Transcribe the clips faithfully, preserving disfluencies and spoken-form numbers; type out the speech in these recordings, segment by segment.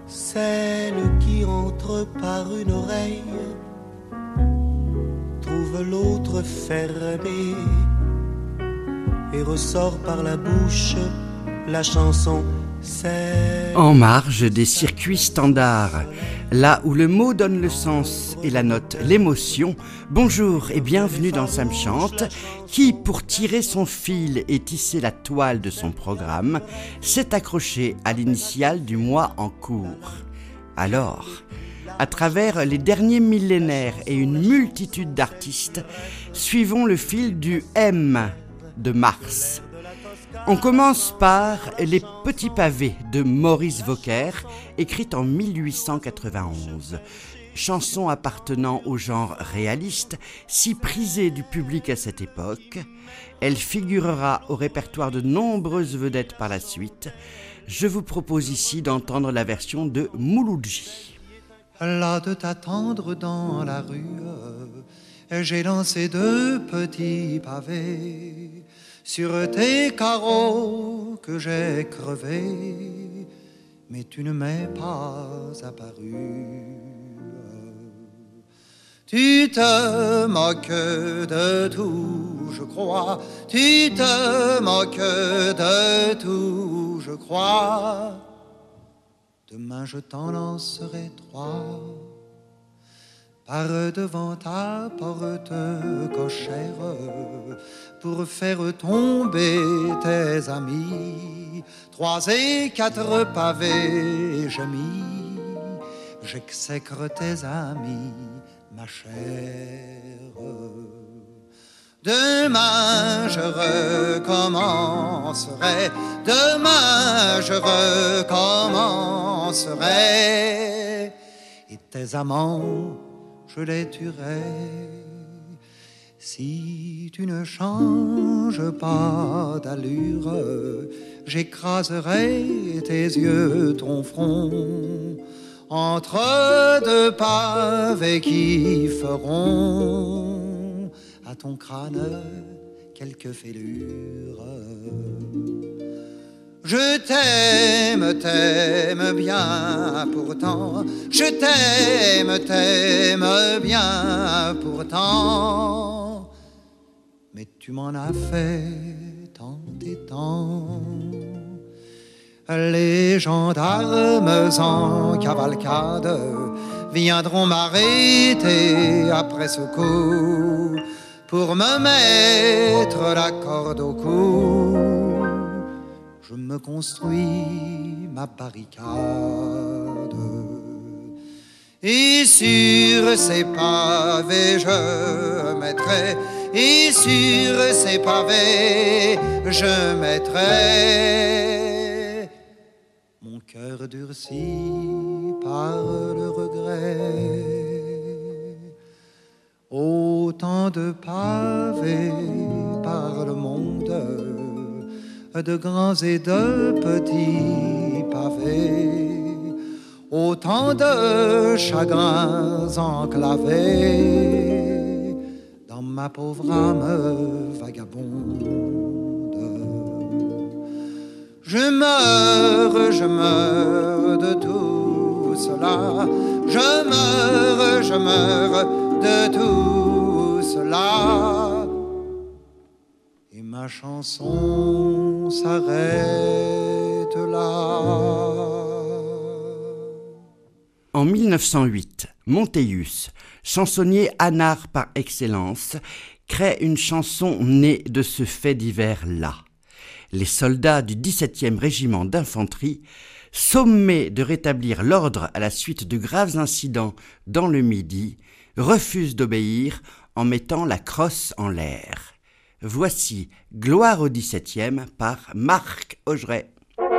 Celle qui entre par une oreille trouve l'autre fermée et ressort par la bouche la chanson. C'est en marge des circuits standards, là où le mot donne le sens et la note l'émotion. Bonjour et bienvenue dans Sam Chante, qui, pour tirer son fil et tisser la toile de son programme, s'est accroché à l'initiale du mois en cours. Alors, à travers les derniers millénaires et une multitude d'artistes, suivons le fil du M de Mars. On commence par Les Petits Pavés de Maurice Vauquer, écrite en mille huit cent quatre-vingt-onze. Chanson appartenant au genre réaliste, si prisée du public à cette époque. Elle figurera au répertoire de nombreuses vedettes par la suite. Je vous propose ici d'entendre la version de Mouloudji. Là de t'attendre dans la rue, j'ai lancé deux petits pavés sur tes carreaux que j'ai crevés, mais tu ne m'es pas apparu. Tu te moques de tout, je crois. Tu te moques de tout, je crois. Demain je t'en lancerai trois par devant ta porte cochère pour faire tomber tes amis. Trois et quatre pavés gémis, j'exècre tes amis, ma chère. Demain je recommencerai, demain je recommencerai, et tes amants je les tuerai. Si tu ne changes pas d'allure, j'écraserai tes yeux, ton front, entre deux pavés qui feront à ton crâne quelques fêlures. Je t'aime, t'aime bien pourtant, je t'aime, t'aime bien pourtant, mais tu m'en as fait tant et tant. Les gendarmes en cavalcade viendront m'arrêter après ce coup pour me mettre la corde au cou. Je me construis ma barricade et sur ces pavés je mettrai, et sur ces pavés je mettrai mon cœur durci par le regret. Autant de pavés par le monde, de grands et de petits pavés, autant de chagrins enclavés dans ma pauvre âme vagabonde. Je meurs, je meurs de tout cela, je meurs, je meurs de tout cela, et ma chanson s'arrête là. En mille neuf cent huit, Montéius, chansonnier anard par excellence, crée une chanson née de ce fait divers-là. Les soldats du dix-septième régiment d'infanterie, sommés de rétablir l'ordre à la suite de graves incidents dans le Midi, refusent d'obéir en mettant la crosse en l'air. Voici Gloire au dix-septième par Marc Augeret.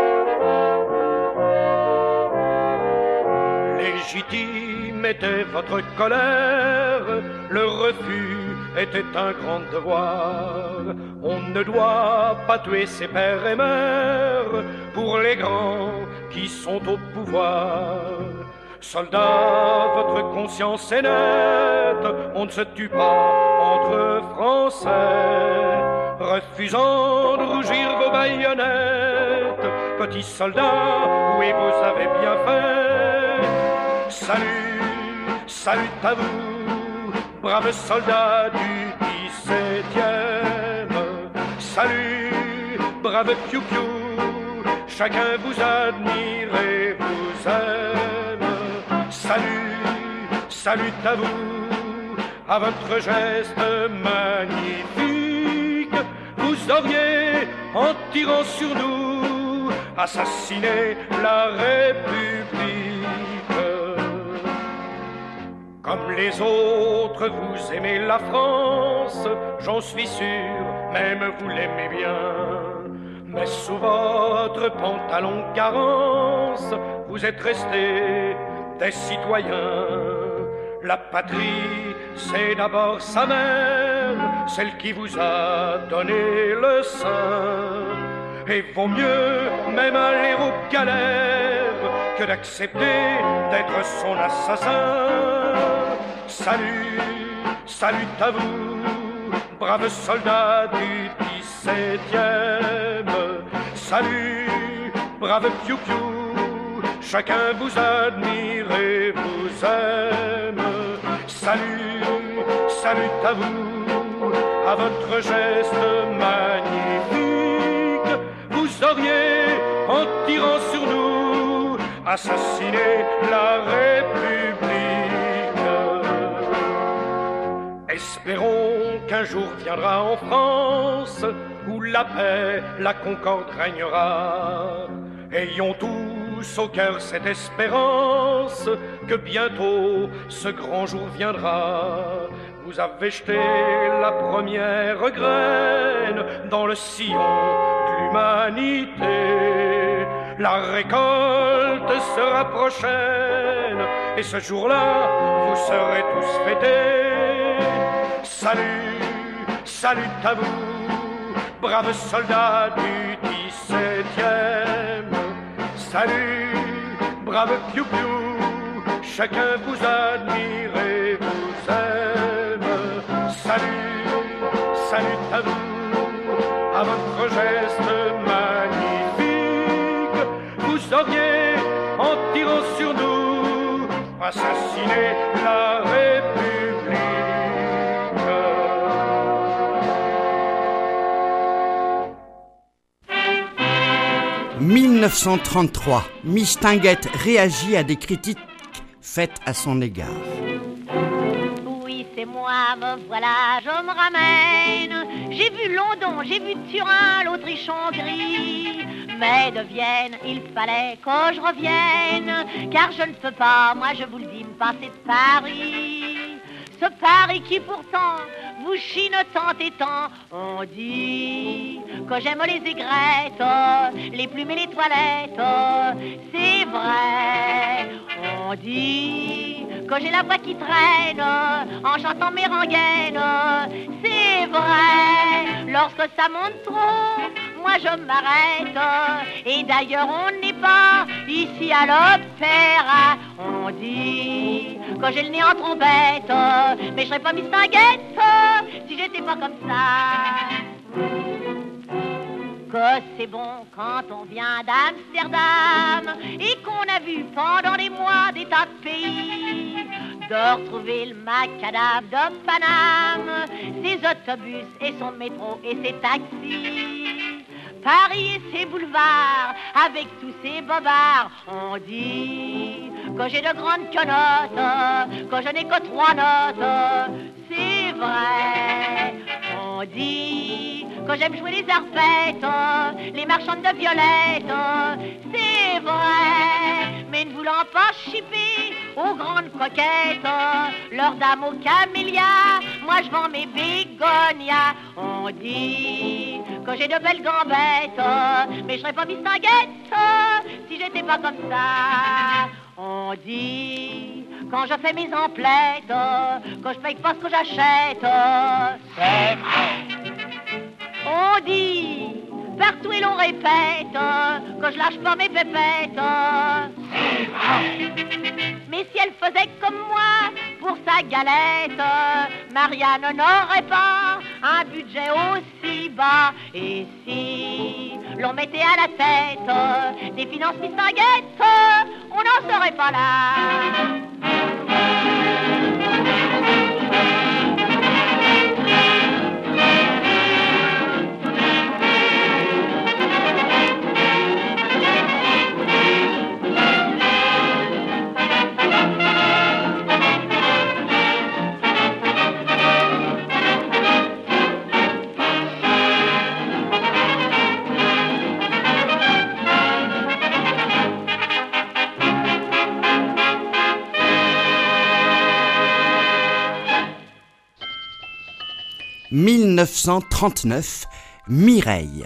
Légitime était votre colère, le refus était un grand devoir. On ne doit pas tuer ses pères et mères pour les grands qui sont au pouvoir. Soldats, votre conscience est nette, on ne se tue pas entre Français, refusant de rougir vos baïonnettes. Petits soldats, oui, vous avez bien fait Salut, salut à vous, braves soldats du dix-septième. Salut, brave piou-piou, chacun vous admire et vous aime. Salut, salut à vous, à votre geste magnifique. Vous auriez, en tirant sur nous, assassiné la République. Comme les autres, vous aimez la France, j'en suis sûr, même vous l'aimez bien. Mais sous votre pantalon carence, vous êtes restés des citoyens. La patrie, c'est d'abord sa mère, celle qui vous a donné le sein. Et vaut mieux même aller aux galères que d'accepter d'être son assassin. Salut, salut à vous, braves soldats du dix-septième. Salut, brave piou-piou, chacun vous admire et vous aime. Salut, salut à vous, à votre geste magnifique. Vous auriez, en tirant sur nous, assassiné la République. Espérons qu'un jour viendra en France où la paix, la concorde régnera. Ayons tous au cœur cette espérance que bientôt ce grand jour viendra. Vous avez jeté la première graine dans le sillon de l'humanité. La récolte sera prochaine et ce jour-là, vous serez tous fêtés. Salut, salut à vous, braves soldats du dix-septième. Salut, brave piou-piou, chacun vous admire et vous aime. Salut, salut à vous, à votre geste magnifique. Vous auriez, en tirant sur nous, assassiné la République. mille neuf cent trente-trois, Mistinguett réagit à des critiques faites à son égard. Oui, c'est moi, me voilà, je me ramène. J'ai vu London, j'ai vu Turin, l'Autriche-Hongrie. Mais de Vienne, il fallait que je revienne. Car je ne peux pas, moi je vous le dis, me passer de Paris. Ce Paris qui pourtant vous chine tant et tant. On dit que j'aime les aigrettes, les plumes et les toilettes. C'est vrai. On dit que j'ai la voix qui traîne en chantant mes rengaines. C'est vrai. Lorsque ça monte trop, moi je m'arrête. Et d'ailleurs on n'est pas ici à l'opéra. On dit que j'ai le nez en trompette, mais je serais pas Mistinguett si j'étais pas comme ça. Que c'est bon quand on vient d'Amsterdam et qu'on a vu pendant des mois des tas de pays, de retrouver le macadam de Paname, ses autobus et son métro et ses taxis. Paris et ses boulevards, avec tous ses bobards. On dit que j'ai de grandes quenottes, que je n'ai que trois notes. C'est vrai. On dit que j'aime jouer les arpettes, les marchandes de violettes. C'est vrai. Mais ne voulant pas chipper aux grandes coquettes, leurs dames aux camélias, moi je vends mes bégonias. On dit que j'ai de belles gambettes, mais je serais pas Mistinguett si j'étais pas comme ça. On dit, quand je fais mes emplettes, que je paye pas ce que j'achète. C'est vrai. On dit, partout et l'on répète, que je lâche pas mes pépettes. C'est vrai. Mais si elle faisait comme moi pour sa galette, Marianne n'aurait pas un budget aussi bas. Et si l'on mettait à la tête des finances mistinguettes, on n'en serait pas là. mille neuf cent trente-neuf, Mireille.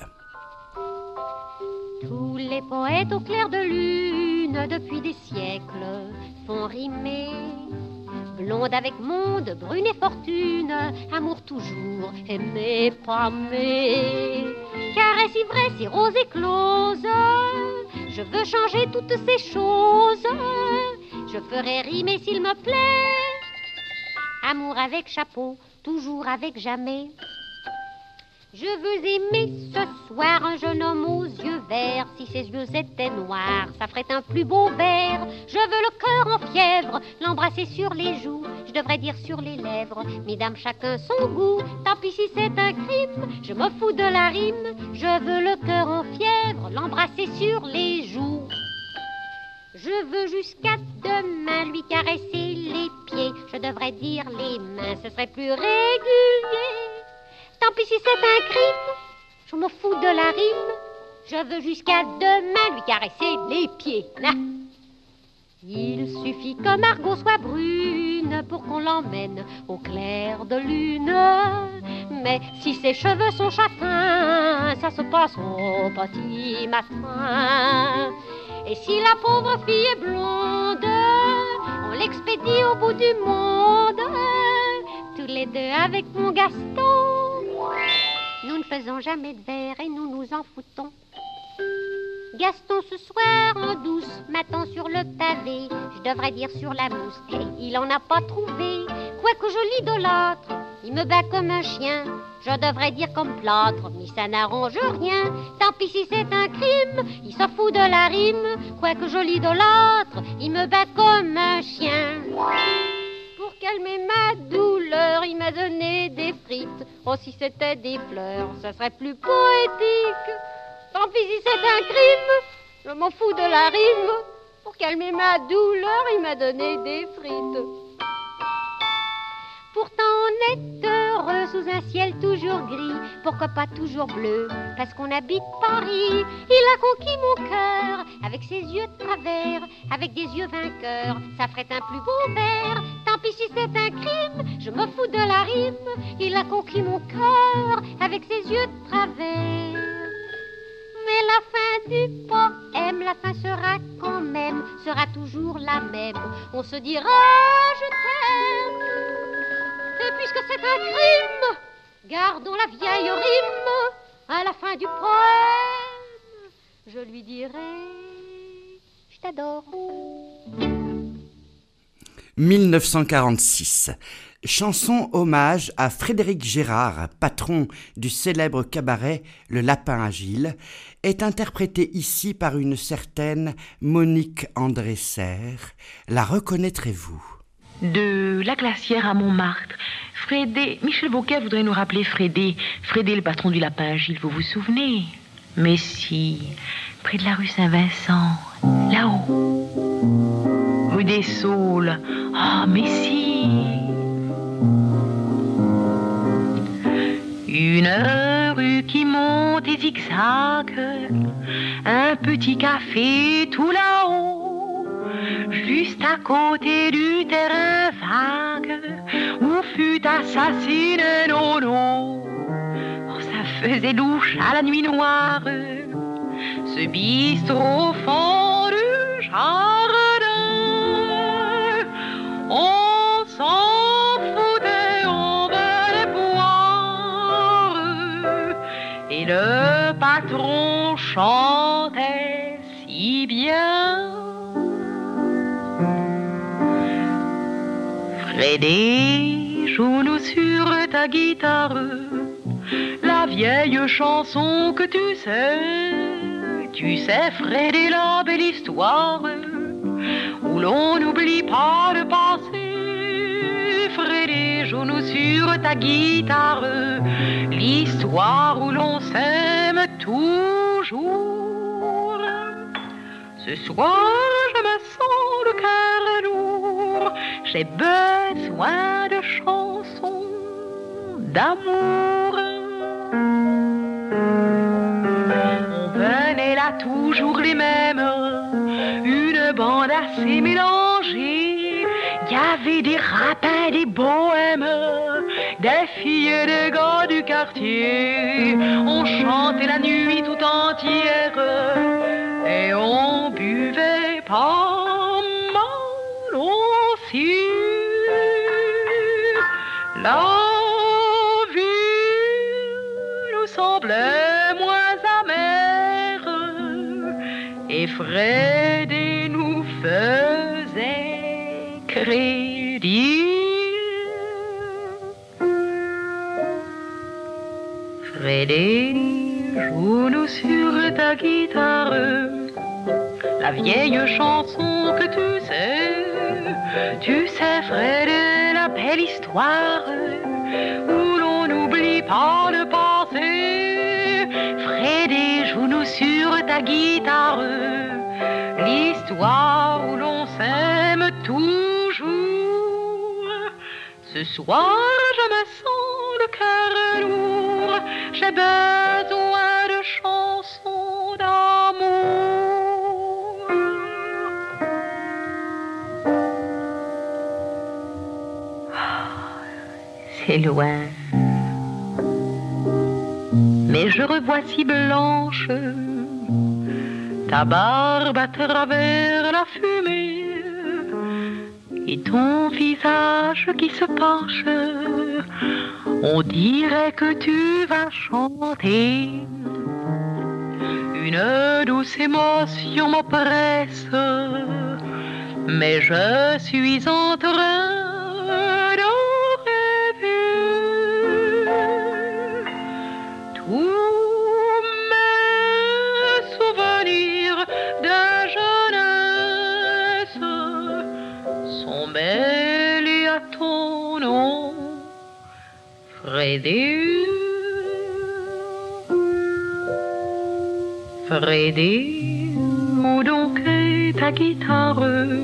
Tous les poètes au clair de lune, depuis des siècles, font rimer. Blonde avec monde, brune et fortune, amour toujours, aimé, pas mais. Caresse, ivresse et rose éclose, je veux changer toutes ces choses. Je ferai rimer s'il me plaît. Amour avec chapeau, toujours avec jamais. Je veux aimer ce soir un jeune homme aux yeux verts. Si ses yeux étaient noirs, ça ferait un plus beau vert. Je veux le cœur en fièvre, l'embrasser sur les joues. Je devrais dire sur les lèvres, mesdames chacun son goût. Tant pis si c'est un crime, je me fous de la rime. Je veux le cœur en fièvre, l'embrasser sur les joues. Je veux jusqu'à demain lui caresser les pieds. Je devrais dire les mains, ce serait plus régulier. Tant pis si c'est un crime, je me fous de la rime. Je veux jusqu'à demain lui caresser les pieds. Là. Il suffit que Margot soit brune pour qu'on l'emmène au clair de lune. Mais si ses cheveux sont châtains, ça se passe au petit matin. Et si la pauvre fille est blonde, on l'expédie au bout du monde. Tous les deux avec mon Gaston, nous ne faisons jamais de vers et nous nous en foutons. Gaston ce soir en douce m'attend sur le pavé. Je devrais dire sur la mousse, et il en a pas trouvé. Quoique je l'idolâtre, il me bat comme un chien. Je devrais dire comme plâtre, mais ça n'arrange rien. Tant pis si c'est un crime, il se fout de la rime. Quoique je l'idolâtre, il me bat comme un chien. Pour calmer ma douleur, il m'a donné des frites. Oh, si c'était des fleurs, ça serait plus poétique. Tant pis si c'est un crime, je m'en fous de la rime. Pour calmer ma douleur, il m'a donné des frites. Pourtant on est heureux sous un ciel toujours gris. Pourquoi pas toujours bleu? Parce qu'on habite Paris. Il a conquis mon cœur avec ses yeux de travers, avec des yeux vainqueurs, ça ferait un plus beau vers. Tant pis si c'est un crime, je me fous de la rime. Il a conquis mon cœur avec ses yeux de travers. Mais la fin du poème, la fin sera quand même, sera toujours la même. On se dira je t'aime. Et puisque c'est un crime, gardons la vieille rime. À la fin du poème, je lui dirai je t'adore. mille neuf cent quarante-six. Chanson hommage à Frédéric Gérard, patron du célèbre cabaret Le Lapin Agile, est interprétée ici par une certaine Monique André-Serre. La reconnaîtrez-vous? De la Glacière à Montmartre. Frédé, Michel Bouquet voudrait nous rappeler Frédé. Frédé, le patron du Lapin Agile, vous vous souvenez? Mais si, près de la rue Saint-Vincent, là-haut, rue des Saules. Ah, mais si. Une rue qui monte et zigzague, un petit café tout là-haut, juste à côté du terrain vague où fut assassiné Nono. Oh, ça faisait louche à la nuit noire, ce bistrot au fond du jardin. On s'en foutait, on venait boire, et le patron chantait si bien. Frédé, joue-nous sur ta guitare la vieille chanson que tu sais. Tu sais, Fred, est la belle histoire où l'on n'oublie pas le passé. Freddy, joue-nous sur ta guitare l'histoire où l'on s'aime toujours. Ce soir, je me sens le cœur lourd. J'ai besoin de chansons d'amour. On venait là toujours les mêmes, une bande assez mélangée. Il y avait des rapins, des bohèmes, des filles et des gars du quartier. On chantait la nuit tout entière et on buvait pas mal aussi. La vie nous semblait moins amère et Freddy nous faisait crédit. Freddy, joue-nous sur ta guitare la vieille chanson que tu sais. Tu sais, Freddy, la belle histoire où l'on n'oublie pas le passé. Freddy, joue-nous sur ta guitare l'histoire où l'on s'aime toujours. Ce soir, je me sens le cœur lourd. J'ai besoin de chansons d'amour. C'est loin, mais je revois si blanche ta barbe à travers la fumée et ton visage qui se penche. On dirait que tu vas chanter. Une douce émotion m'oppresse, mais je suis en train de rêver. Tous mes souvenirs de jeunesse sont mêlés à ton nom, Freddy. Freddy, où donc est ta guitare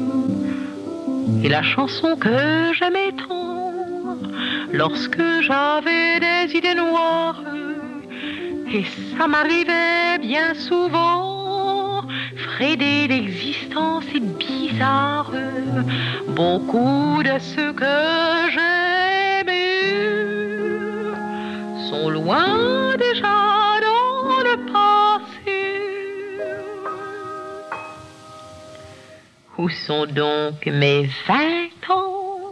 et la chanson que j'aimais tant lorsque j'avais des idées noires? Et ça m'arrivait bien souvent. Freddy, l'existence est bizarre. Beaucoup de ceux que j'aimais sont loin déjà dans le passé. Où sont donc mes vingt ans,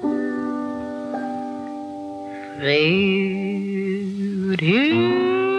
Freddy?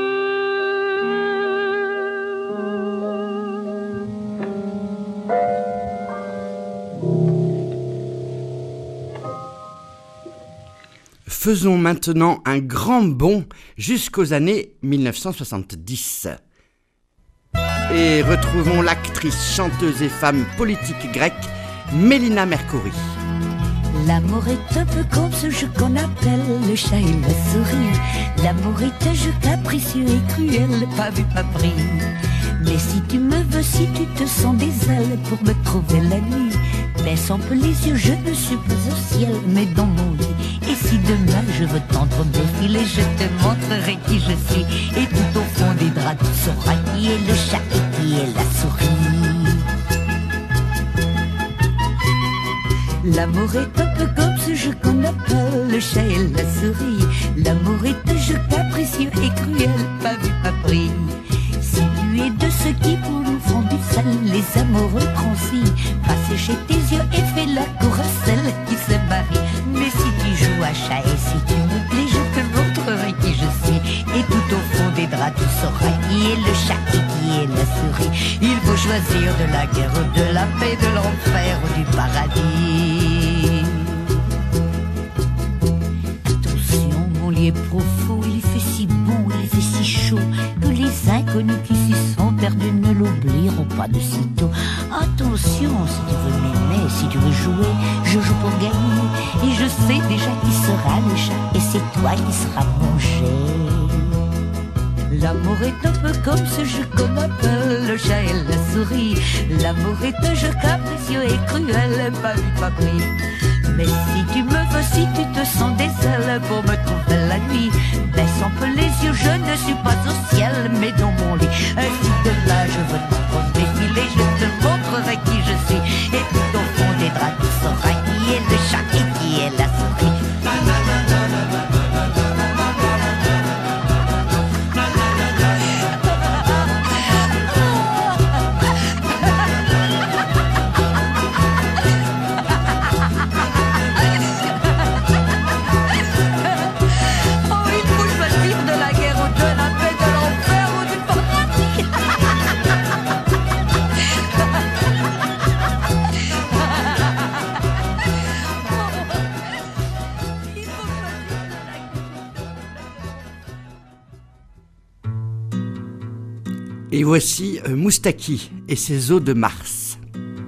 Faisons maintenant un grand bond jusqu'aux années mille neuf cent soixante-dix. Et retrouvons l'actrice, chanteuse et femme politique grecque, Mélina Mercouri. L'amour est un peu comme ce jeu qu'on appelle le chat et la souris. L'amour est un jeu capricieux et cruel, pas vu, pas pris. Mais si tu me veux, si tu te sens des ailes pour me trouver la nuit, baisse un peu les yeux, je ne suis plus au ciel, mais dans mon lit. Et si demain je veux tendre mes filets, je te montrerai qui je suis. Et tout au fond des draps, tu sauras qui est le chat et qui est la souris. L'amour est un peu comme ce jeu qu'on appelle le chat et la souris. L'amour est un jeu capricieux et cruel, pas vu, pas pris. Si tu es de ceux qui pour nous font du sel, les amoureux transis, va sécher tes yeux et fais la cour à celle qui se marie. Mais si tu joues à chat et si tu me plais, je te montrerai qui je suis. Et tout au fond des draps, tu sauras qui est le chat et qui est la souris. Il faut choisir de la guerre, de la paix, de l'enfer ou du paradis. Attention, mon lieu profond, il fait si beau, il fait si chaud, que les inconnus qui s'y sont perdus ne l'oublieront pas de sitôt. Attention, si tu veux m'aimer, si tu veux jouer, je joue pour gagner. Et je sais déjà qui sera le chat, et c'est toi qui seras mangé. L'amour est un peu comme ce jeu qu'on appelle le chat et la souris. L'amour est un jeu capricieux et cruel, pas vu, pas pris. Mais si tu me veux, si tu te sens des ailes pour me trouver la nuit, baisse un peu les yeux, je ne suis pas au ciel, mais dans mon lit. Ainsi que là, je veux t'apprendre défiler, je te montrerai qui je suis. Et tout au fond des draps, tu sauras qui est le chat et qui est la souris. Et voici euh, Moustaki et ses eaux de Mars.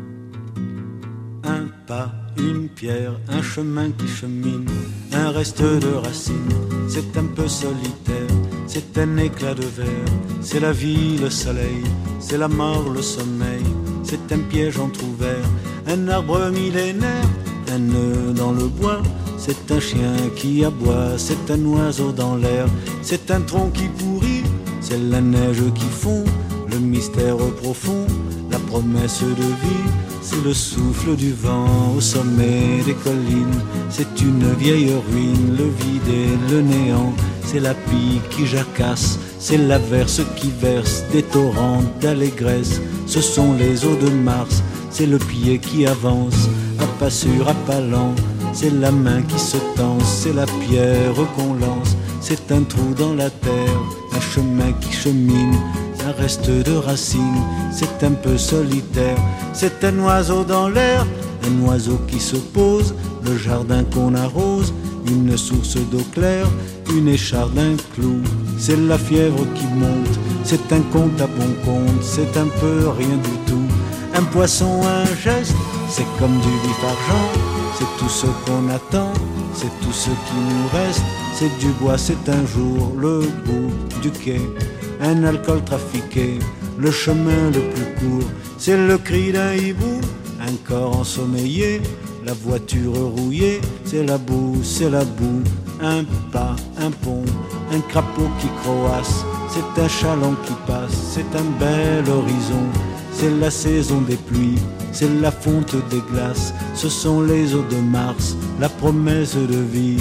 Un pas, une pierre, un chemin qui chemine, un reste de racines, c'est un peu solitaire, c'est un éclat de verre, c'est la vie, le soleil, c'est la mort, le sommeil, c'est un piège entrouvert, un arbre millénaire, un nœud dans le bois, c'est un chien qui aboie, c'est un oiseau dans l'air, c'est un tronc qui pourrit, c'est la neige qui fond, le mystère profond, la promesse de vie, c'est le souffle du vent au sommet des collines, c'est une vieille ruine, le vide et le néant, c'est la pique qui jacasse, c'est l'averse qui verse des torrents d'allégresse, ce sont les eaux de Mars, c'est le pied qui avance, à pas sûr, à pas lent, c'est la main qui se tense, c'est la pierre qu'on lance, c'est un trou dans la terre, un chemin qui chemine, un reste de racines, c'est un peu solitaire, c'est un oiseau dans l'air, un oiseau qui se pose, le jardin qu'on arrose, une source d'eau claire, une écharde, un clou, c'est la fièvre qui monte, c'est un conte à bon compte, c'est un peu rien du tout, un poisson, un geste, c'est comme du vif argent, c'est tout ce qu'on attend, c'est tout ce qui nous reste, c'est du bois, c'est un jour, le bout du quai, un alcool trafiqué, le chemin le plus court, c'est le cri d'un hibou, un corps ensommeillé, la voiture rouillée, c'est la boue, c'est la boue, un pas, un pont, un crapaud qui croasse, c'est un chaland qui passe, c'est un bel horizon, c'est la saison des pluies, c'est la fonte des glaces, ce sont les eaux de Mars, la promesse de vie.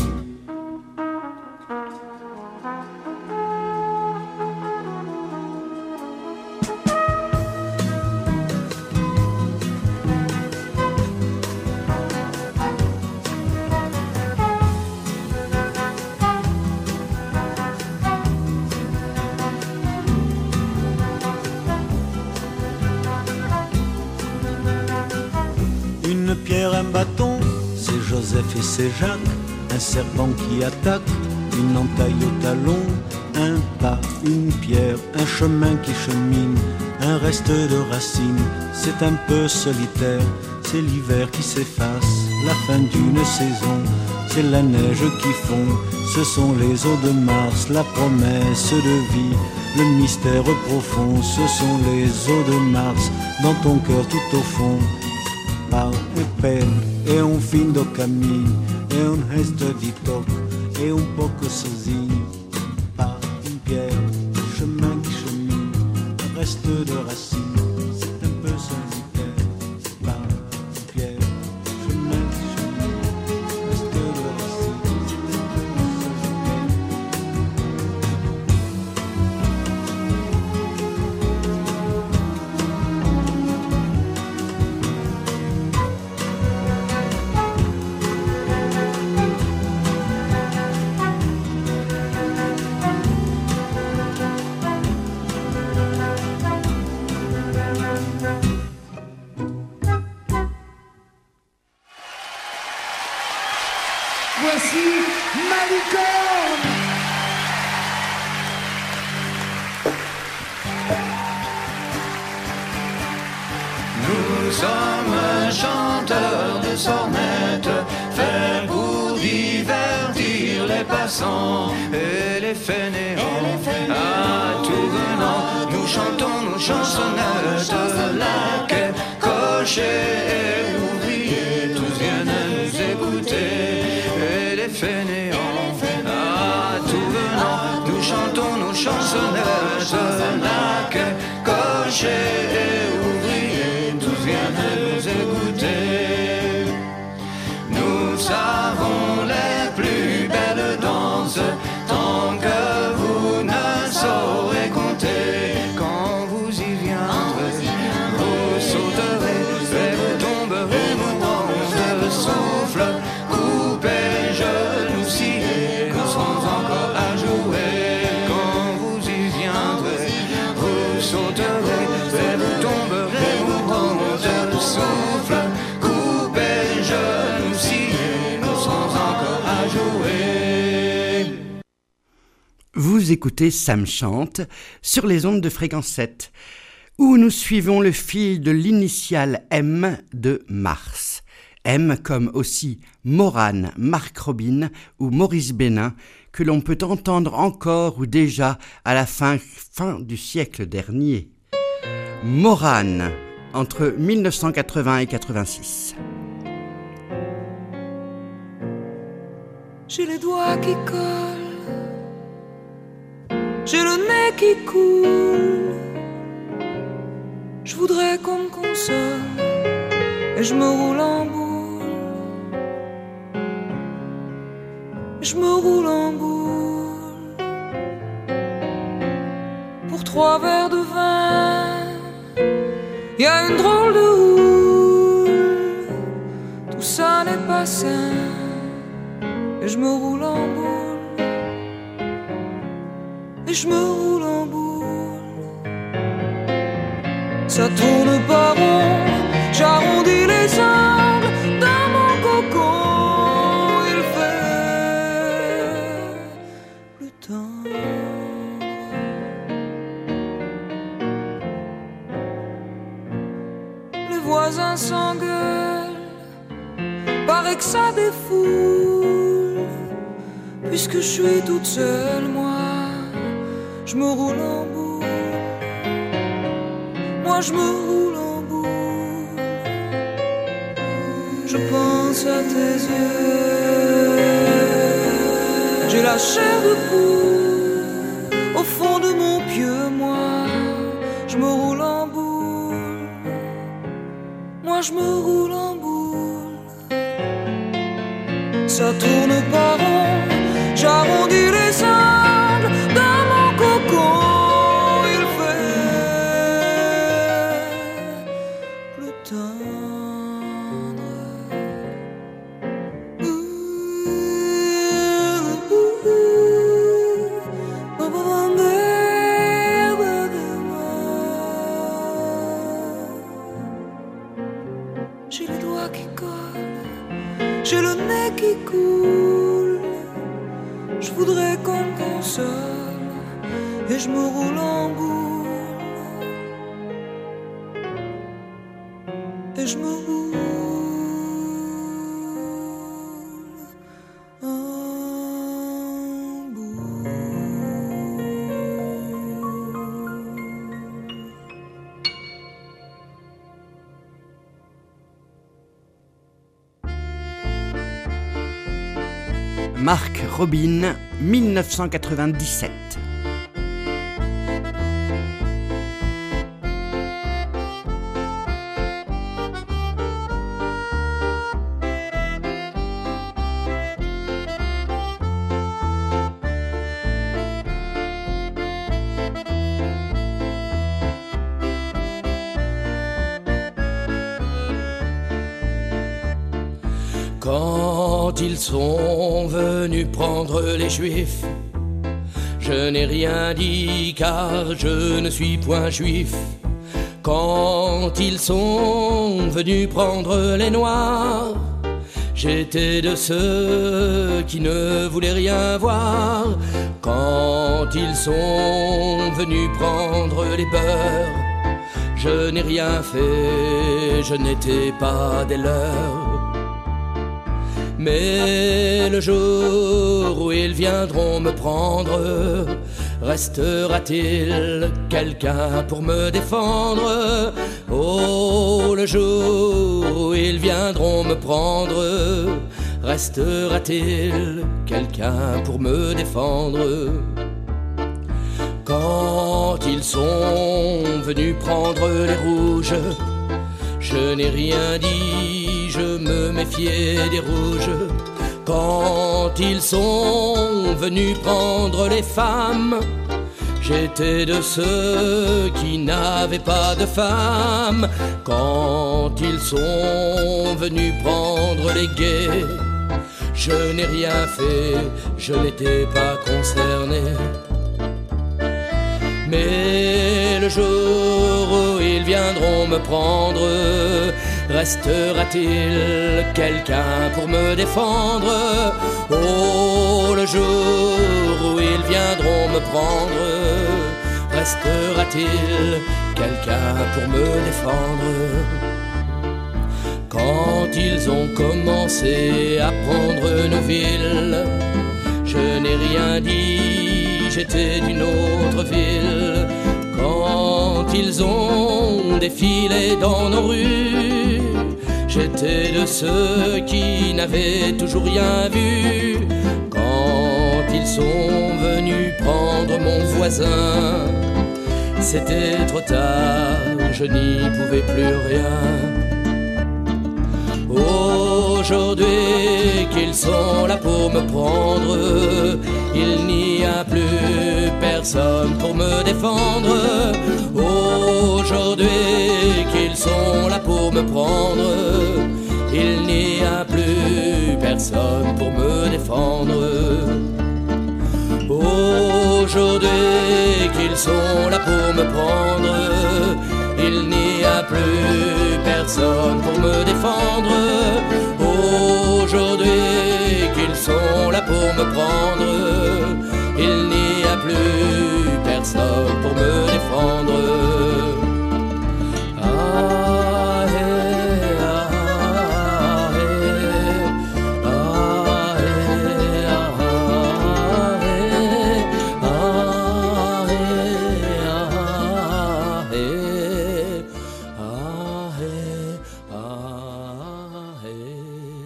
Une pierre, un bâton, c'est Joseph et c'est Jacques, un serpent qui attaque, une entaille au talon, un pas, une pierre, un chemin qui chemine, un reste de racines, c'est un peu solitaire, c'est l'hiver qui s'efface, la fin d'une saison, c'est la neige qui fond, ce sont les eaux de Mars, la promesse de vie, le mystère profond, ce sont les eaux de Mars, dans ton cœur tout au fond. Pau e pé, é um fim do caminho, é um resto de toque, é um pouco sozinho. Pas une pierre, chemin qui chemine, un reste de racines, c'est un peu solitaire. Pas une pierre, chemin qui chemine, un reste de racines, c'est un peu solitaire. Voici Malicorne. Nous sommes chanteurs de sornettes, faits pour divertir les passants et les fainéants. À tout venant, nous chantons nos chansonnettes. Laquais, cochers et ouvriers, tous viennent nous écouter. Et les fainéants, à tout venant, nous chantons nos chansonnettes. Laquais, cochers et ouvriers, tous viennent nous écouter. Nous savons les plus belles danses, tant que vous ne saurez compter. Quand vous y viendrez, vous sauterez et vous tomberez mourants de souffle. Coupez, genoux, sciez, nous serons encore à jouer. Quand vous y viendrez, vous sauterez et vous tomberez mourants de souffle. Coupez, genoux, sciez, nous serons encore à jouer. Vous écoutez Sam chante sur les ondes de Fréquence sept, où nous suivons le fil de l'initiale M de Mars. M comme aussi Morane, Marc Robin ou Maurice Bénin, que l'on peut entendre encore ou déjà à la fin, fin du siècle dernier. Morane, entre mille neuf cent quatre-vingts et quatre-vingt-six. J'ai les doigts qui collent, j'ai le nez qui coule. Je voudrais qu'on me console et je me roule en boule. Je me roule en boule pour trois verres de vin. Y a une drôle de houle, tout ça n'est pas sain. Et je me roule en boule, et je me roule en boule. Ça tourne pas rond, j'arrondis les angles dans mon cocon. Il fait plus tendre. Les voisins s'engueulent, paraît que ça défoule. Puisque je suis toute seule, moi, je me roule en boule. Moi, je me roule en boule. Je pense à tes yeux. J'ai la chair de poule au fond de mon pieu, moi, je me roule en boule. Moi, je me roule en boule. Ça tourne pas rond, j'arrondis les angles dans mon cocon. Il fait plus tendre. J'ai les doigts qui collent, j'ai le nez qui coule. Je voudrais qu'on me console et je me roule en boule. Et je me roule en boule. Marc Robin, mille neuf cent quatre-vingt-dix-sept. Quand ils sont venus prendre les Juifs, je n'ai rien dit car je ne suis point juif. Quand ils sont venus prendre les Noirs, j'étais de ceux qui ne voulaient rien voir. Quand ils sont venus prendre les beurs, je n'ai rien fait et je n'étais pas des leurs. Mais le jour où ils viendront me prendre, restera-t-il quelqu'un pour me défendre? Oh, le jour où ils viendront me prendre, restera-t-il quelqu'un pour me défendre? Quand ils sont venus prendre les rouges, je n'ai rien dit, je me méfiais des rouges. Quand ils sont venus prendre les femmes, j'étais de ceux qui n'avaient pas de femmes. Quand ils sont venus prendre les gays, je n'ai rien fait, je n'étais pas concerné. Mais le jour où ils viendront me prendre, restera-t-il quelqu'un pour me défendre? Oh, le jour où ils viendront me prendre, restera-t-il quelqu'un pour me défendre? Quand ils ont commencé à prendre nos villes, je n'ai rien dit, j'étais d'une autre ville. Quand ils ont défilé dans nos rues, j'étais de ceux qui n'avaient toujours rien vu. Quand ils sont venus prendre mon voisin, c'était trop tard, je n'y pouvais plus rien. Aujourd'hui qu'ils sont là pour me prendre, il n'y a plus personne pour me défendre. Aujourd'hui qu'ils sont là pour me prendre, il n'y a plus personne pour me défendre. Aujourd'hui qu'ils sont là pour me prendre, il n'y a plus personne pour me défendre. Aujourd'hui qu'ils sont là pour me prendre, il n'y a plus personne pour me défendre. Ah, eh, ah, eh, ah, eh, ah, eh, ah, eh, ah, eh, ah, eh, ah, eh.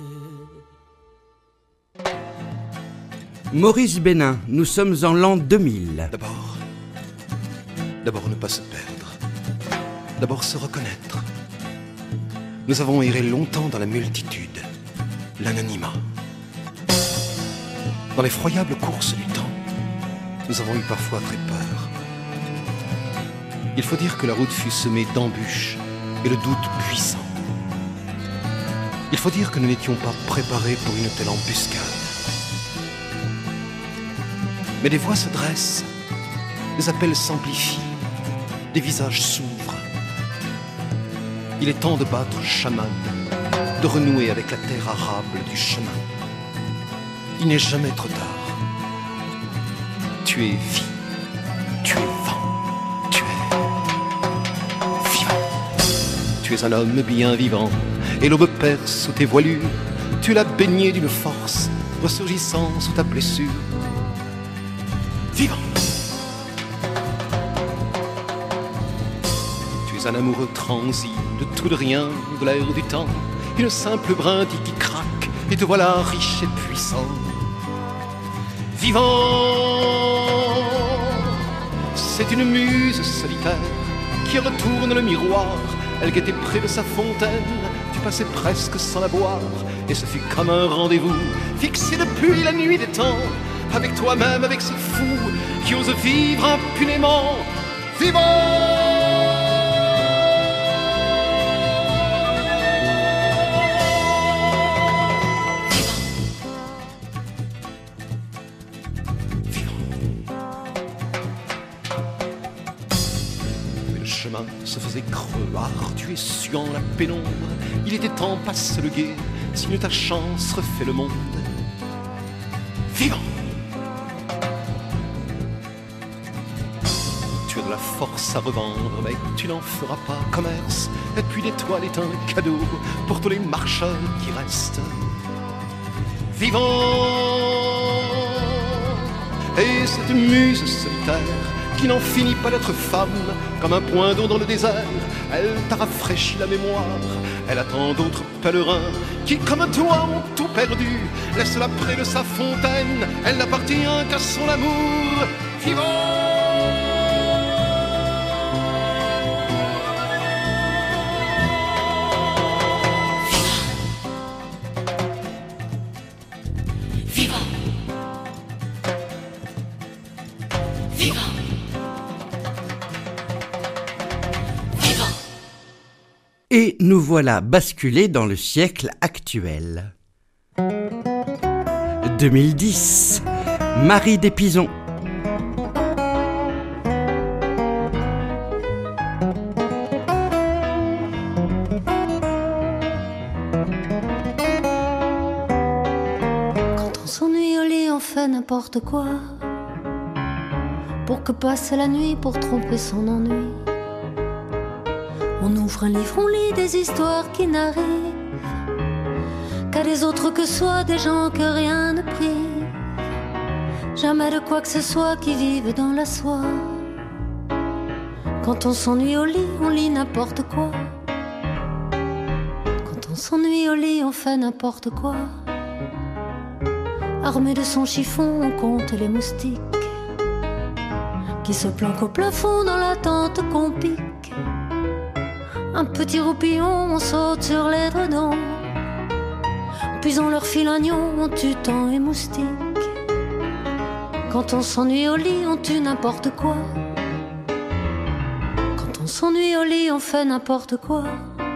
Maurice Bénin, nous sommes en l'an deux mille. D'abord, d'abord ne pas se perdre, d'abord se reconnaître. Nous avons erré longtemps dans la multitude, l'anonymat. Dans l'effroyable course du temps, nous avons eu parfois très peur. Il faut dire que la route fut semée d'embûches et le doute puissant. Il faut dire que nous n'étions pas préparés pour une telle embuscade. Mais des voix se dressent, des appels s'amplifient, des visages s'ouvrent. Il est temps de battre chamade, de renouer avec la terre arable du chemin. Il n'est jamais trop tard. Tu es vie, tu es vent, tu es vivant. Tu es un homme bien vivant, et l'aube perce sous tes voilures. Tu l'as baigné d'une force, ressurgissant sous ta blessure. Vivant. Tu es un amoureux transi de tout de rien, de l'air du temps, une simple brindille qui craque, et te voilà riche et puissant. Vivant. C'est une muse solitaire qui retourne le miroir. Elle guettait près de sa fontaine, tu passais presque sans la boire, et ce fut comme un rendez-vous fixé depuis la nuit des temps. Avec toi-même, avec ce fou qui ose vivre impunément. Vivant. Mais le chemin se faisait creux, ardu et suant la pénombre. Il était temps, passe le guet, signe ta chance, refait le monde. Vivant. la force à revendre, mais tu n'en feras pas commerce. Et puis l'étoile est un cadeau pour tous les marcheurs qui restent vivants. Et cette muse solitaire qui n'en finit pas d'être femme, comme un point d'eau dans le désert, elle t'a rafraîchi la mémoire. Elle attend d'autres pèlerins qui, comme toi, ont tout perdu. Laisse-la près de sa fontaine, elle n'appartient qu'à son amour vivant. Et nous voilà basculés dans le siècle actuel. deux mille dix, Marie Despizon. Quand on s'ennuie au lit, on fait n'importe quoi pour que passe la nuit, pour tromper son ennui. On ouvre un livre, on lit des histoires qui n'arrivent qu'à des autres que soi, des gens que rien ne prive. Jamais de quoi que ce soit qui vive dans la soie. Quand on s'ennuie au lit, on lit n'importe quoi. Quand on s'ennuie au lit, on fait n'importe quoi. Armé de son chiffon, on compte les moustiques qui se planquent au plafond dans l'attente qu'on pique. Un petit roupillon, on saute sur l'édredon, puis on leur file un nion, on tue temps et moustique. Quand on s'ennuie au lit, on tue n'importe quoi. Quand on s'ennuie au lit, on fait n'importe quoi.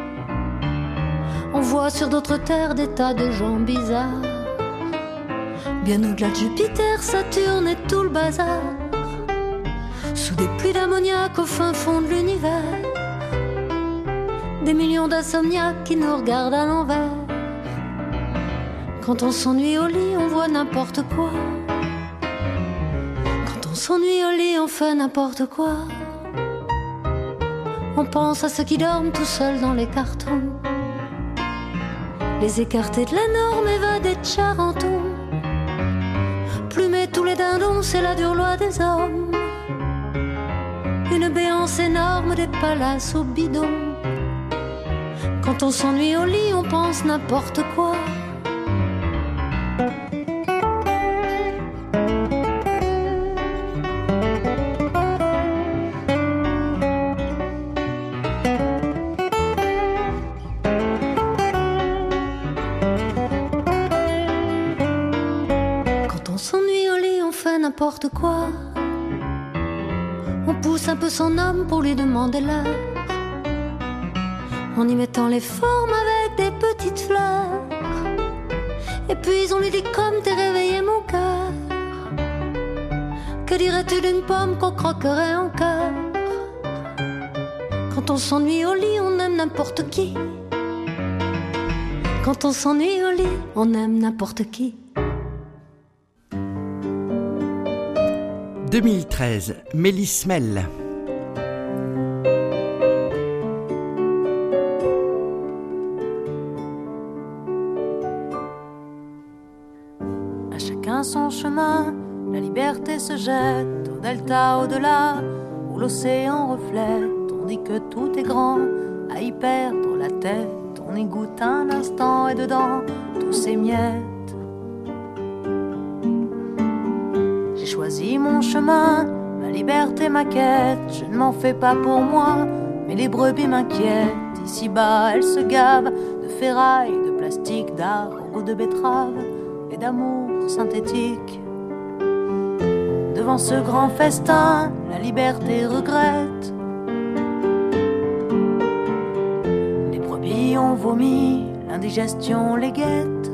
On voit sur d'autres terres des tas de gens bizarres, bien au-delà de Jupiter, Saturne et tout le bazar. Sous des pluies d'ammoniac au fin fond de l'univers, des millions d'insomniaques qui nous regardent à l'envers. Quand on s'ennuie au lit, on voit n'importe quoi. Quand on s'ennuie au lit, on fait n'importe quoi. On pense à ceux qui dorment tout seuls dans les cartons, les écartés de la norme, évadés de Charenton. Plumer tous les dindons, c'est la dure loi des hommes. Une béance énorme, des palaces au bidon. Quand on s'ennuie au lit, on pense n'importe quoi. Quand on s'ennuie au lit, on fait n'importe quoi. On pousse un peu son âme pour lui demander l'heure, en y mettant les formes avec des petites fleurs. Et puis on lui dit comme t'es réveillé mon cœur, que dirais-tu d'une pomme qu'on croquerait en cœur? Quand on s'ennuie au lit, on aime n'importe qui. Quand on s'ennuie au lit, on aime n'importe qui. deux mille treize, Mélisse Mel. Son chemin, la liberté se jette au delta au-delà, où l'océan reflète. On dit que tout est grand, à y perdre la tête. On y goûte un instant et dedans tous ces miettes. J'ai choisi mon chemin, ma liberté, ma quête. Je ne m'en fais pas pour moi, mais les brebis m'inquiètent. Ici-bas, elles se gavent de ferraille, de plastique, d'art, au goût de betterave et d'amour synthétique. Devant ce grand festin, la liberté regrette. Les brebis ont vomi, l'indigestion les guette.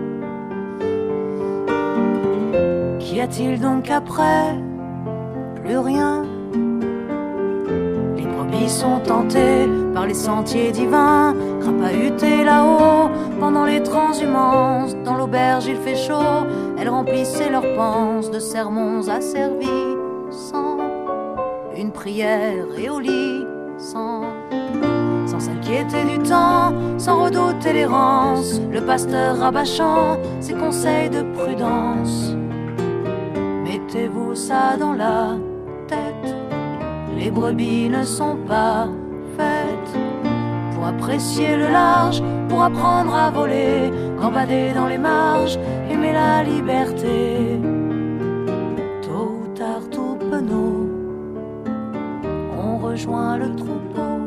Qu'y a-t-il donc après? Plus rien. Les brebis sont tentées par les sentiers divins, crapahutés là-haut pendant les transhumances. Dans l'auberge il fait chaud, elles remplissaient leurs panses de sermons asservis sans une prière et au lit, sans, sans s'inquiéter du temps, sans redouter l'errance, le pasteur rabâchant ses conseils de prudence. Mettez-vous ça dans la tête, les brebis ne sont pas faites pour apprécier le large, pour apprendre à voler, gambader dans les marges, aimer la liberté. Tôt ou tard, tout penaud, on rejoint le troupeau.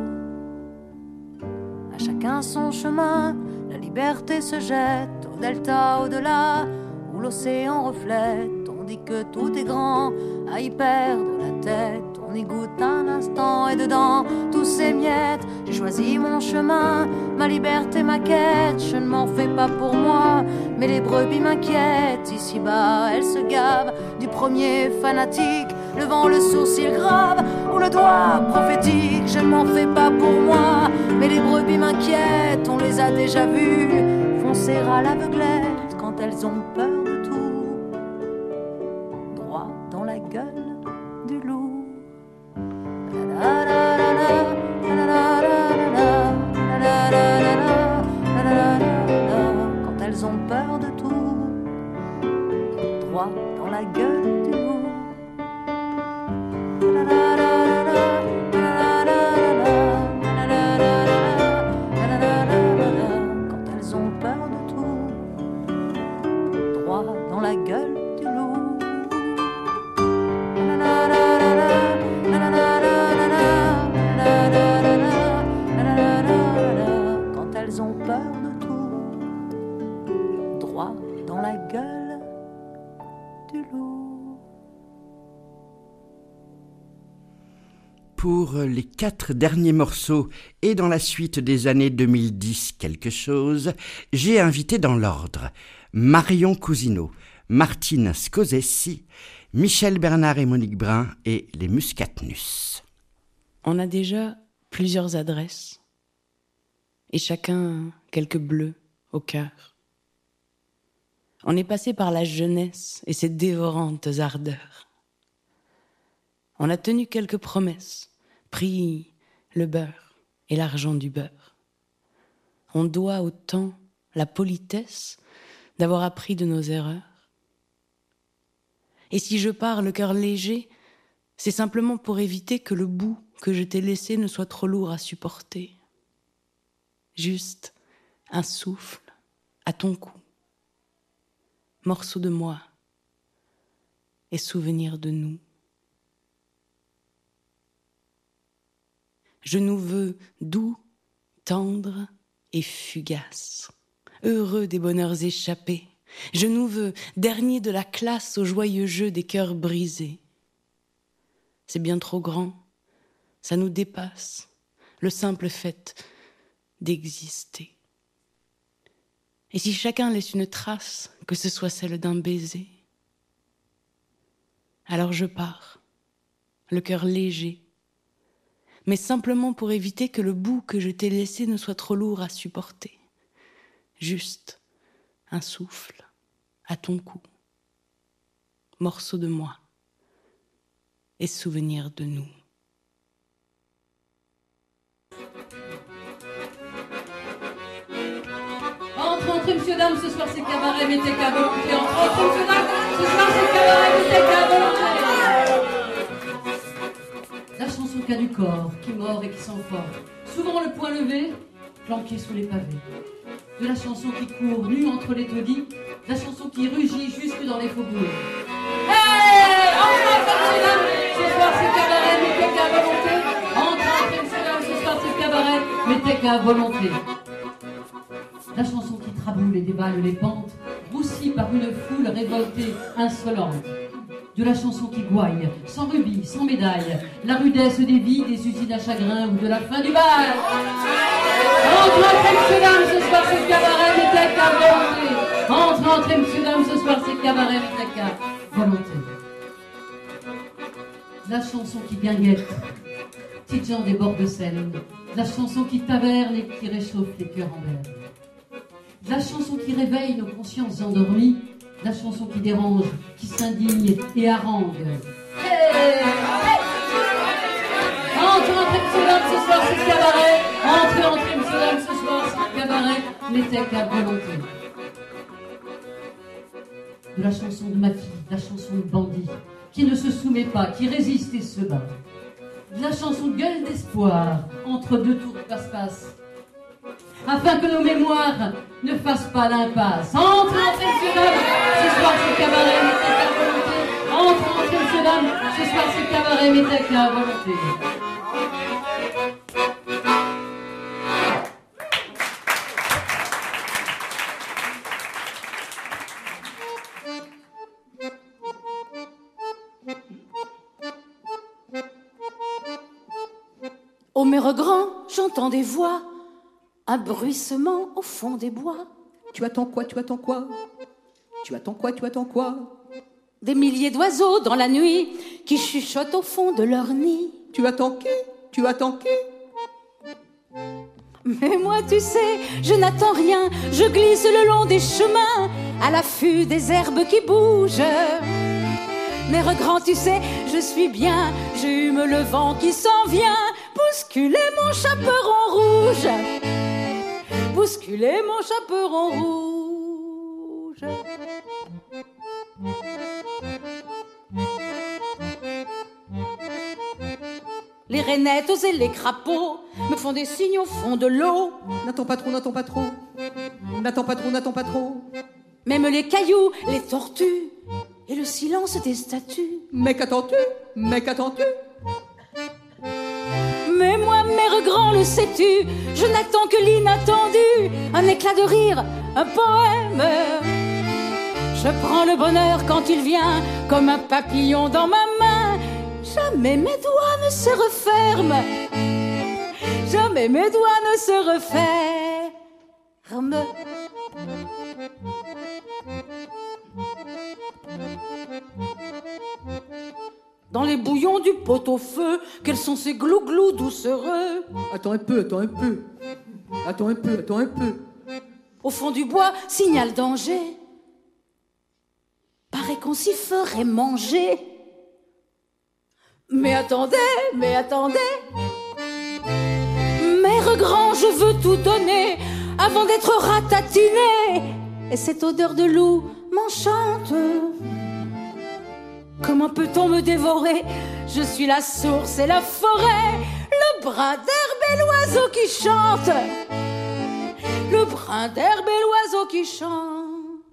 À chacun son chemin, la liberté se jette au delta, au-delà, où l'océan reflète. On dit que tout est grand, à y perdre la tête. On y goûte un instant et dedans, tous ces miettes. J'ai choisi mon chemin, ma liberté, ma quête. Je ne m'en fais pas pour moi, mais les brebis m'inquiètent. Ici-bas, elles se gavent du premier fanatique, levant le sourcil grave ou le doigt prophétique. Je ne m'en fais pas pour moi, mais les brebis m'inquiètent. On les a déjà vues foncer à l'aveuglette quand elles ont peur de tout, droit dans la gueule du loup. Quand elles ont peur de tout, droit dans la gueule du loup. Quand elles ont peur de tout, droit dans la gueule du loup. Quand elles ont peur de tout, droit dans la gueule du loup. Pour les quatre derniers morceaux et dans la suite des années deux mille dix quelque chose, j'ai invité dans l'ordre Marion Cousineau, Martine Scorsese, Michel Bernard et Monique Brun et les Muscatnus. On a déjà plusieurs adresses et chacun quelques bleus au cœur. On est passé par la jeunesse et ses dévorantes ardeurs. On a tenu quelques promesses, pris le beurre et l'argent du beurre. On doit au temps la politesse d'avoir appris de nos erreurs. Et si je pars le cœur léger, c'est simplement pour éviter que le bout que je t'ai laissé ne soit trop lourd à supporter. Juste un souffle à ton cou, morceau de moi et souvenir de nous. Je nous veux doux, tendres et fugaces, heureux des bonheurs échappés. Je nous veux dernier de la classe au joyeux jeu des cœurs brisés. C'est bien trop grand, ça nous dépasse, le simple fait d'exister. Et si chacun laisse une trace, que ce soit celle d'un baiser, alors je pars, le cœur léger, mais simplement pour éviter que le bout que je t'ai laissé ne soit trop lourd à supporter. Juste un souffle à ton cou, morceau de moi et souvenir de nous. Entre, entre, monsieur, dame, ce soir c'est cabaret, mettez qu'à volonté. Entre, entre, monsieur, dame, ce soir c'est cabaret, mettez qu'à volonté. La chanson qu'a du corps, qui mord et qui s'emporte, souvent le poing levé, planqué sous les pavés. De la chanson qui court, nue entre les taudis, la chanson qui rugit jusque dans les faubourgs. Hey, entre, entre, monsieur, dame, ce soir c'est cabaret, mettez qu'à volonté. Entre, entre, monsieur, dame, ce soir c'est cabaret, mettez qu'à volonté. La chanson qui traboule et déballe les pentes, roussie par une foule révoltée, insolente. De la chanson qui gouaille, sans rubis, sans médaille, la rudesse des vies, des usines à chagrin ou de la fin du bal. Entre, entrez, messieurs, dames, ce soir c'est cabaret, mettez qu'à volonté. Entre, entrez, messieurs, dames, ce soir c'est cabaret, mettez qu'à volonté. La chanson qui guinguette, petites gens des bords de Seine, la chanson qui taverne et qui réchauffe les cœurs en verre. La chanson qui réveille nos consciences endormies, la chanson qui dérange, qui s'indigne et harangue. Hey, hey, entrez, messieurs, dames, ce soir, c'est le cabaret. Entrez, entrez, messieurs, dames, ce soir, c'est le cabaret. N'était qu'à volonté. De la chanson de ma fille, de la chanson de bandit, qui ne se soumet pas, qui résiste et se bat. De la chanson gueule d'espoir, entre deux tours de passe-passe, afin que nos mémoires ne fassent pas l'impasse. Entrez, entrez, messieurs, dames, ce soir, c'est le cabaret, n'était qu'à volonté. Entrez, entrez, messieurs, dames, ce soir, c'est le cabaret, n'était qu'à volonté. Au mur grand, j'entends des voix, un bruissement au fond des bois. Tu attends quoi, tu attends quoi? Tu attends quoi, tu attends quoi? Des milliers d'oiseaux dans la nuit qui chuchotent au fond de leur nid. Tu attends qui? Tu attends qui? Mais moi, tu sais, je n'attends rien. Je glisse le long des chemins, à l'affût des herbes qui bougent. Mère grand, tu sais, je suis bien. J'hume le vent qui s'en vient. Bousculer mon chaperon rouge. Bousculer mon chaperon rouge. Les rainettes et les crapauds me font des signes au fond de l'eau. N'attends pas trop, n'attends pas trop. N'attends pas trop, n'attends pas trop. Même les cailloux, les tortues et le silence des statues. Mais qu'attends-tu? Mais qu'attends-tu? Mais moi, mère grand, le sais-tu, je n'attends que l'inattendu. Un éclat de rire, un poème. Je prends le bonheur quand il vient, comme un papillon dans ma main. Jamais mes doigts ne se referment. Jamais mes doigts ne se referment. Dans les bouillons du pot-au-feu, quels sont ces glou-glous doucereux? Attends un peu, attends un peu. Attends un peu, attends un peu. Au fond du bois, signal danger. Paraît qu'on s'y ferait manger. Mais attendez, mais attendez. Mère grand, je veux tout donner avant d'être ratatiné. Et cette odeur de loup m'enchante. Comment peut-on me dévorer? Je suis la source et la forêt, le brin d'herbe et l'oiseau qui chante. Le brin d'herbe et l'oiseau qui chante.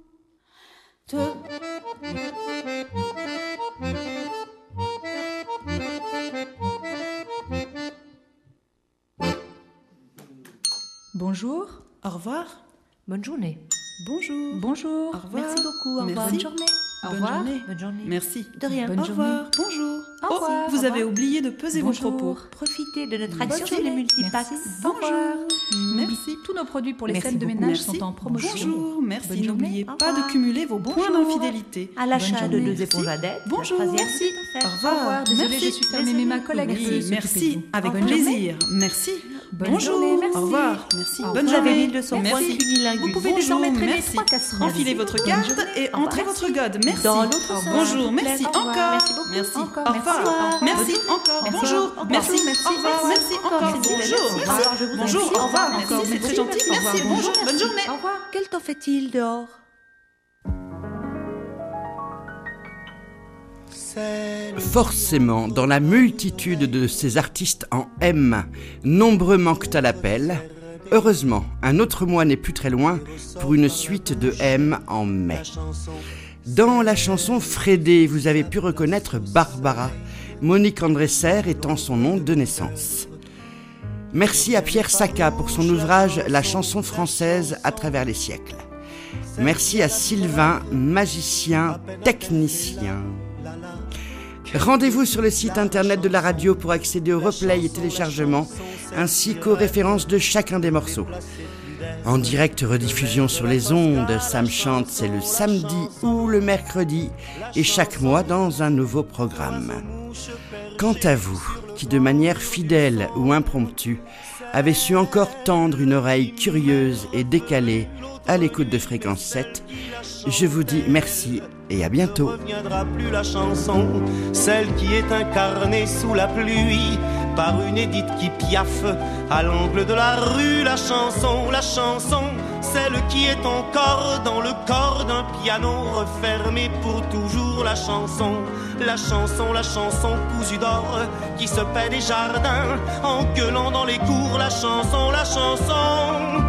Bonjour, au revoir. Bonne journée. Bonjour. Bonjour. Au revoir. Merci beaucoup. Au revoir. Merci. Bonne journée. Au Bonne revoir. journée. Bonne journée. Merci. De rien. Bonne Au journée. revoir. Bonjour. Au Oh, revoir. vous Au avez revoir. oublié de peser Bonjour. vos propos. Profitez de notre Bonne action sur les journée. multipacks. Merci. Au revoir. Merci. Tous nos produits pour les Merci scènes de beaucoup. ménage Merci. sont en promotion. Bonjour, merci. Bonne journée. N'oubliez Au pas revoir. de cumuler vos points Bonjour. d'infidélité. À l'achat Bonne de journée. deux éponges à dette. Bonjour. La troisième, Merci. c'est à faire. Au revoir. Au revoir. Désolée, Merci. je suis fermée, mais ma collègue Oui, veut s'occuper merci. de vous. Avec Bonne plaisir. Merci. Bonne Bonjour. journée, merci. Au revoir. Merci. Au Bonne revoir. journée. Vous avez mille deux cents points Merci. cunilingus. Vous pouvez Bonjour, désormais traîner merci. trois casseroles. Merci. Enfilez votre Bonne carte journée. et Au revoir. entrez votre god. Merci. Dans l'autre sens. Bonjour. Merci. Au revoir. Encore. Merci beaucoup. Merci. Encore. Au Merci. revoir. Merci. Merci. Encore. Merci. Bonjour. Encore. Merci. Merci. Au revoir. Merci. Merci. Encore. Encore. Merci. Bonjour. Au revoir. Je vous Bonjour. remercie. Au revoir. Merci. Merci. C'est très gentil. Au revoir. Merci. Bonjour. Bonne journée. Au revoir. Quel temps fait-il dehors? Forcément, dans la multitude de ces artistes en M, nombreux manquent à l'appel. Heureusement, un autre mois n'est plus très loin pour une suite de M en mai. Dans la chanson Frédé, vous avez pu reconnaître Barbara, Monique Andresser étant son nom de naissance. Merci à Pierre Sacca pour son ouvrage La chanson française à travers les siècles. Merci à Sylvain, magicien, technicien. Rendez-vous sur le site internet de la radio pour accéder au replay et téléchargement, ainsi qu'aux références de chacun des morceaux. En direct rediffusion sur les ondes, Sam Chante, c'est le samedi ou le mercredi, et chaque mois dans un nouveau programme. Quant à vous, qui de manière fidèle ou impromptue, avez su encore tendre une oreille curieuse et décalée à l'écoute de Fréquence sept, je vous dis merci et à bientôt. Ne reviendra plus la chanson, celle qui est incarnée sous la pluie par une Édith qui piaffe à l'angle de la rue. La chanson, la chanson, celle qui est encore dans le corps d'un piano refermé pour toujours. La chanson, la chanson, la chanson cousue d'or qui se paie des jardins en gueulant dans les cours. La chanson, la chanson,